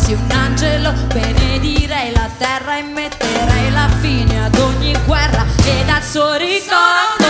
fossi un angelo benedirei la terra e metterei la fine ad ogni guerra ed al suo ricordo